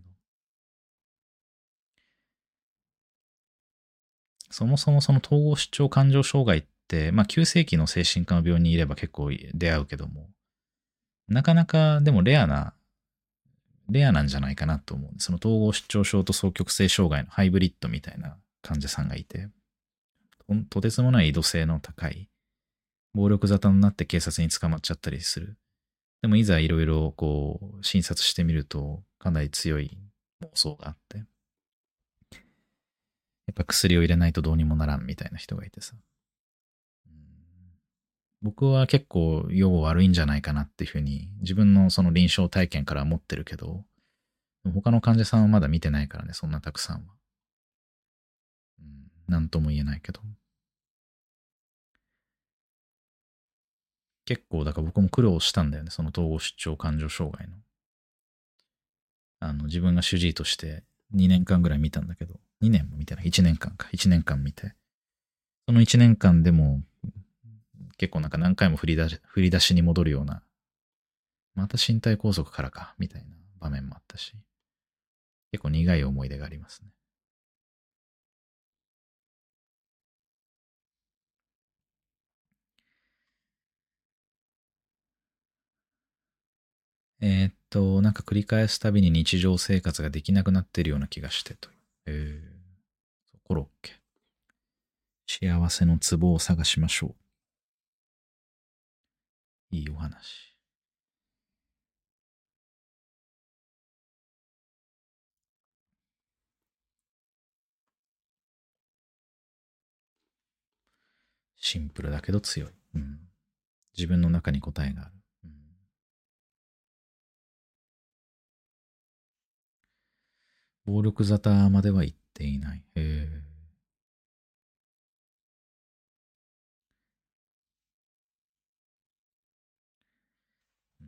そもそもその統合失調感情障害っ 、まあ急性期の精神科の病院にいれば結構出会うけども、なかなかでもレアな、レアなんじゃないかなと思う。その統合失調症と双極性障害のハイブリッドみたいな患者さんがいて、ととてつもない移動性の高い、暴力沙汰になって警察に捕まっちゃったりする。でもいざいろいろこう診察してみるとかなり強い妄想があって、やっぱ薬を入れないとどうにもならんみたいな人がいてさ。僕は結構用悪いんじゃないかなっていうふうに自分のその臨床体験から思ってるけど、他の患者さんはまだ見てないからね、そんなたくさんは。うん、なんとも言えないけど。結構だから僕も苦労したんだよね、その統合失調感情障害の。あの自分が主治医としてにねんかんぐらい見たんだけど、にねんも見てない、いちねんかんか、いちねんかん見て。そのいちねんかんでも結構なんか何回も振り出し振り出しに戻るような、また身体拘束からか、みたいな場面もあったし、結構苦い思い出がありますね。えーっと、なんか繰り返すたびに日常生活ができなくなっているような気がしてと。えー、コロッケ。幸せのツボを探しましょう。いいお話。シンプルだけど強い。うん、自分の中に答えがある。うん、暴力沙汰までは言っていない。へー、うん、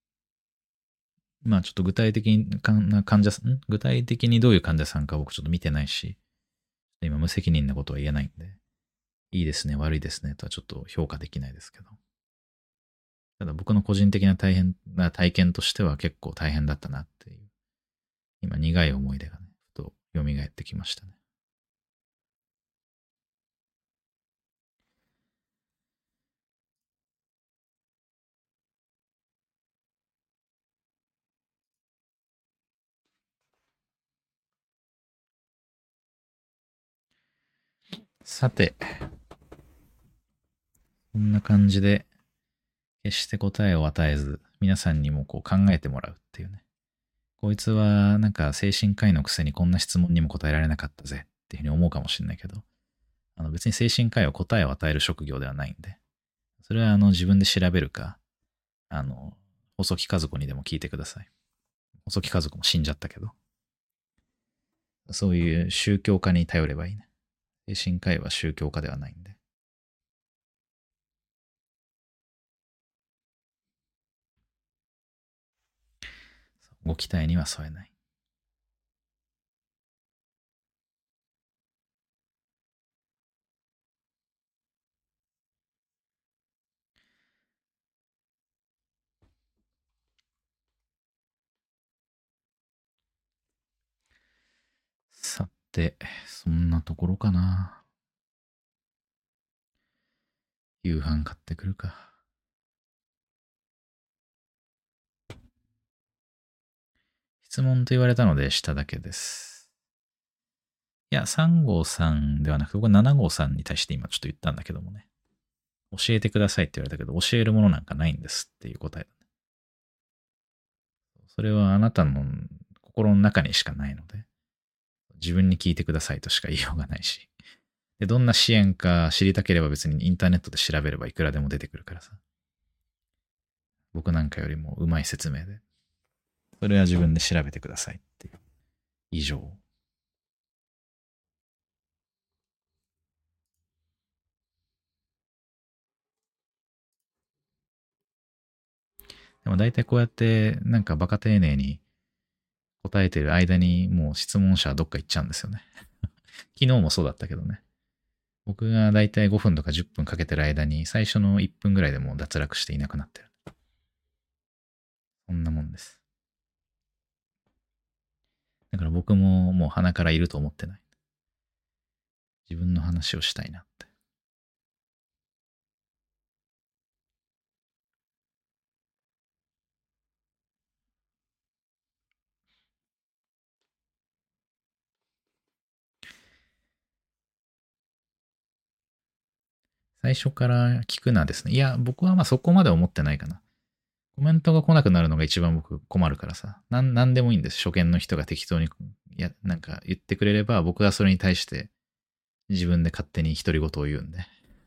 まあちょっと具体的な患者さん、具体的にどういう患者さんか僕ちょっと見てないし、今無責任なことは言えないんで、いいですね、悪いですねとはちょっと評価できないですけど。ただ僕の個人的な大変な体験としては結構大変だったなっていう、今苦い思い出がね、ふと蘇ってきましたね。さて、こんな感じで、決して答えを与えず、皆さんにもこう考えてもらうっていうね。こいつはなんか精神科医のくせにこんな質問にも答えられなかったぜっていうふうに思うかもしれないけど、あの別に精神科医は答えを与える職業ではないんで、それはあの自分で調べるか、あの、細木和子にでも聞いてください。細木和子も死んじゃったけど、そういう宗教家に頼ればいいね。精神科医は宗教家ではないんで。ご期待には添えない。さて、そんなところかな。夕飯買ってくるか。質問と言われたのでしただけです。いや、さん号さんではなくて、僕はなな号さんに対して今ちょっと言ったんだけどもね。教えてくださいって言われたけど、教えるものなんかないんですっていう答えだね。それはあなたの心の中にしかないので、自分に聞いてくださいとしか言いようがないし。で、どんな支援か知りたければ別にインターネットで調べればいくらでも出てくるからさ。僕なんかよりもうまい説明で。それは自分で調べてくださいっていう。以上。でも大体こうやってなんかバカ丁寧に答えてる間にもう質問者はどっか行っちゃうんですよね。昨日もそうだったけどね。僕が大体ごふんとかじゅっぷんかけてる間に最初のいっぷんぐらいでもう脱落していなくなってる。そんなもんです。だから僕ももう鼻からいると思ってない。自分の話をしたいなって。 最初から聞くなですね。いや、僕はまあそこまで思ってないかな。コメントが来なくなるのが一番僕困るからさ。なん、なんでもいいんです。初見の人が適当に、いや、なんか言ってくれれば、僕がそれに対して自分で勝手に独り言を言うんで。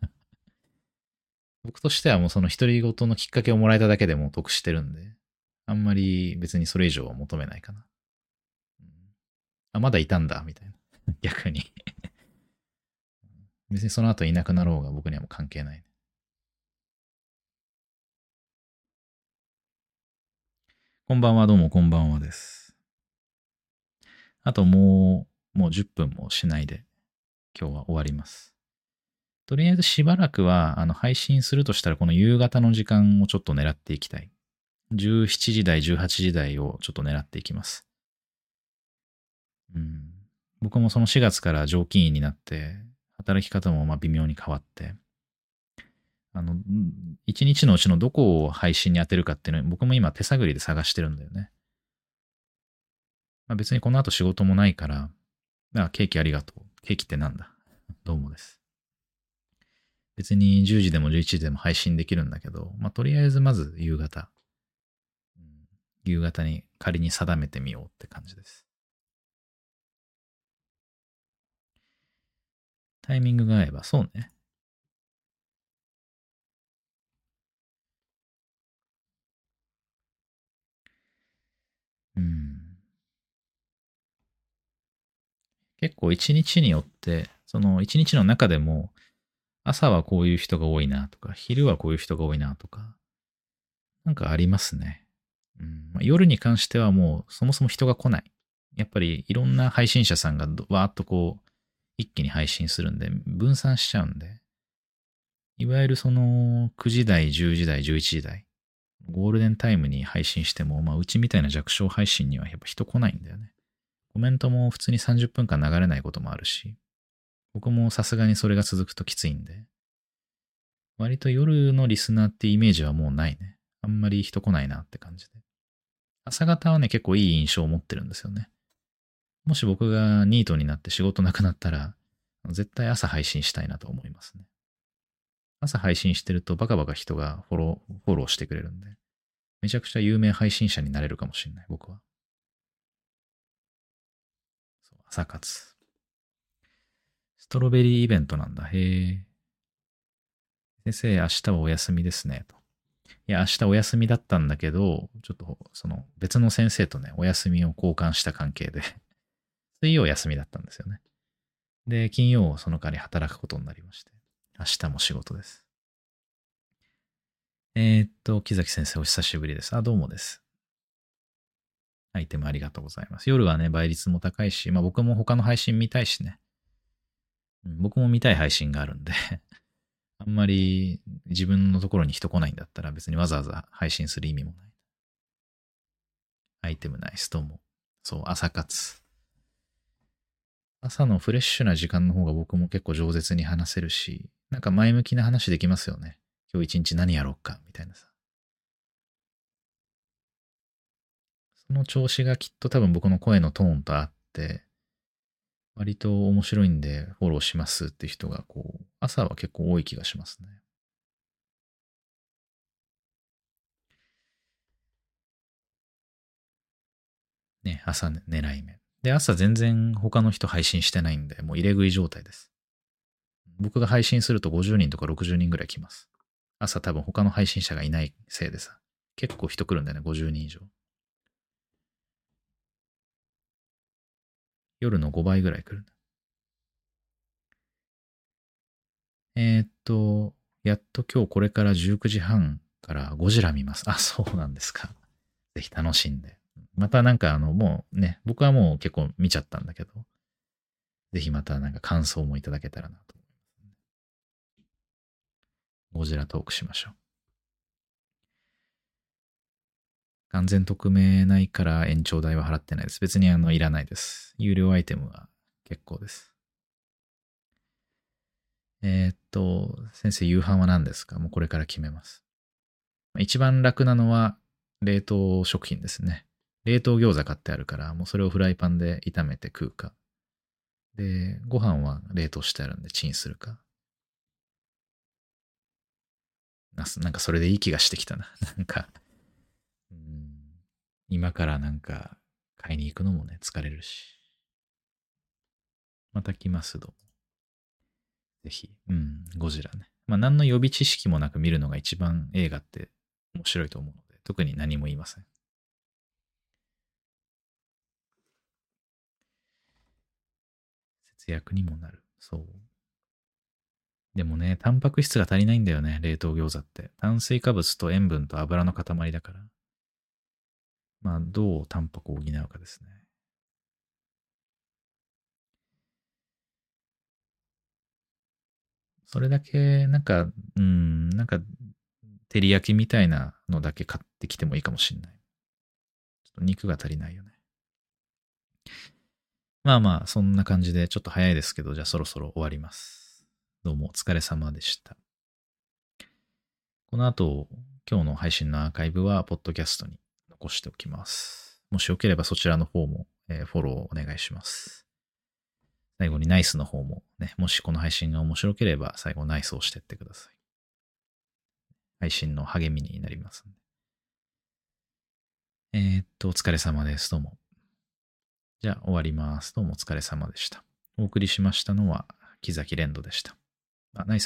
僕としてはもうその独り言のきっかけをもらえただけでもう得してるんで、あんまり別にそれ以上は求めないかな。うん、あ、まだいたんだ、みたいな。逆に。別にその後いなくなろうが僕にはもう関係ない。こんばんは、どうもこんばんはです。あともう、もうじゅっぷんもしないで今日は終わります。とりあえずしばらくは、あの、配信するとしたらこの夕方の時間をちょっと狙っていきたい。じゅうしちじ台、じゅうはちじ台をちょっと狙っていきます。うん。僕もそのしがつから常勤員になって、働き方もまあ微妙に変わって、あの、いちにちのうちのどこを配信に当てるかっていうのを僕も今手探りで探してるんだよね。まあ、別にこの後仕事もないから、あ、ケーキありがとう。ケーキってなんだ。どうもです。別にじゅうじでもじゅういちじでも配信できるんだけど、まあ、とりあえずまず夕方。うん、夕方に仮に定めてみようって感じです。タイミングが合えば、そうね。うん。結構一日によって、その一日の中でも、朝はこういう人が多いなとか、昼はこういう人が多いなとか、なんかありますね。うんまあ、夜に関してはもうそもそも人が来ない。やっぱりいろんな配信者さんがわーっとこう、一気に配信するんで、分散しちゃうんで、いわゆるそのくじ台、じゅうじ台、じゅういちじ台、ゴールデンタイムに配信しても、まあうちみたいな弱小配信にはやっぱ人来ないんだよね。コメントも普通にさんじゅっぷんかん流れないこともあるし、僕もさすがにそれが続くときついんで、割と夜のリスナーってイメージはもうないね。あんまり人来ないなって感じで。朝方はね、結構いい印象を持ってるんですよね。もし僕がニートになって仕事なくなったら、絶対朝配信したいなと思いますね。朝配信してるとバカバカ人がフォロー、フォローしてくれるんで、めちゃくちゃ有名配信者になれるかもしれない、僕は。そう朝活。ストロベリーイベントなんだ。へえ。先生、明日はお休みですね。と。いや、明日お休みだったんだけど、ちょっと、その、別の先生とね、お休みを交換した関係で水曜休みだったんですよね。で、金曜その代わり働くことになりまして、明日も仕事です。えー、っと、木崎先生お久しぶりです。あ、どうもです。アイテムありがとうございます。夜はね、倍率も高いし、まあ僕も他の配信見たいしね。僕も見たい配信があるんであんまり自分のところに人来ないんだったら別にわざわざ配信する意味もない。アイテムナイスどうも。そう、朝活。朝のフレッシュな時間の方が僕も結構饒舌に話せるし、なんか前向きな話できますよね。今日一日何やろうか、みたいなさ。その調子がきっと多分僕の声のトーンと合って、割と面白いんでフォローしますって人がこう、朝は結構多い気がしますね。ね、朝狙い目。で、朝全然他の人配信してないんで、もう入れ食い状態です。僕が配信するとごじゅうにんとかろくじゅうにんぐらい来ます。朝多分他の配信者がいないせいでさ。結構人来るんだよね、ごじゅうにん以上。夜のごばいぐらい来る。えー、っと、やっと今日これからじゅうくじはんからゴジラ見ます。あ、そうなんですか。ぜひ楽しんで。またなんかあの、もうね、僕はもう結構見ちゃったんだけど、ぜひまたなんか感想もいただけたらなと。ゴジラトークしましょう。完全匿名ないから延長代は払ってないです。別にあの、いらないです。有料アイテムは結構です。えーっと、先生、夕飯は何ですか？もうこれから決めます。一番楽なのは冷凍食品ですね。冷凍餃子買ってあるから、もうそれをフライパンで炒めて食うか。で、ご飯は冷凍してあるんでチンするか。 ななんかそれでいい気がしてきたな。なんか、うん、今からなんか買いに行くのもね、疲れるし。また来ます、どうも。ぜひ、うん、ゴジラね。まあ何の予備知識もなく見るのが一番映画って面白いと思うので、特に何も言いません。節約にもなる。そう。でもね、タンパク質が足りないんだよね、冷凍餃子って。炭水化物と塩分と油の塊だから。まあ、どうタンパクを補うかですね。それだけ、なんか、うん、なんか、照り焼きみたいなのだけ買ってきてもいいかもしんない。ちょっと肉が足りないよね。まあまあ、そんな感じで、ちょっと早いですけど、じゃあそろそろ終わります。どうもお疲れ様でした。この後、今日の配信のアーカイブは、ポッドキャストに残しておきます。もしよければそちらの方も、えーフォローお願いします。最後にナイスの方もね、もしこの配信が面白ければ、最後ナイスを押してってください。配信の励みになりますんで。えーっと、お疲れ様です。どうも。じゃあ終わります。どうもお疲れ様でした。お送りしましたのは、木崎連人でした。あ、ナイス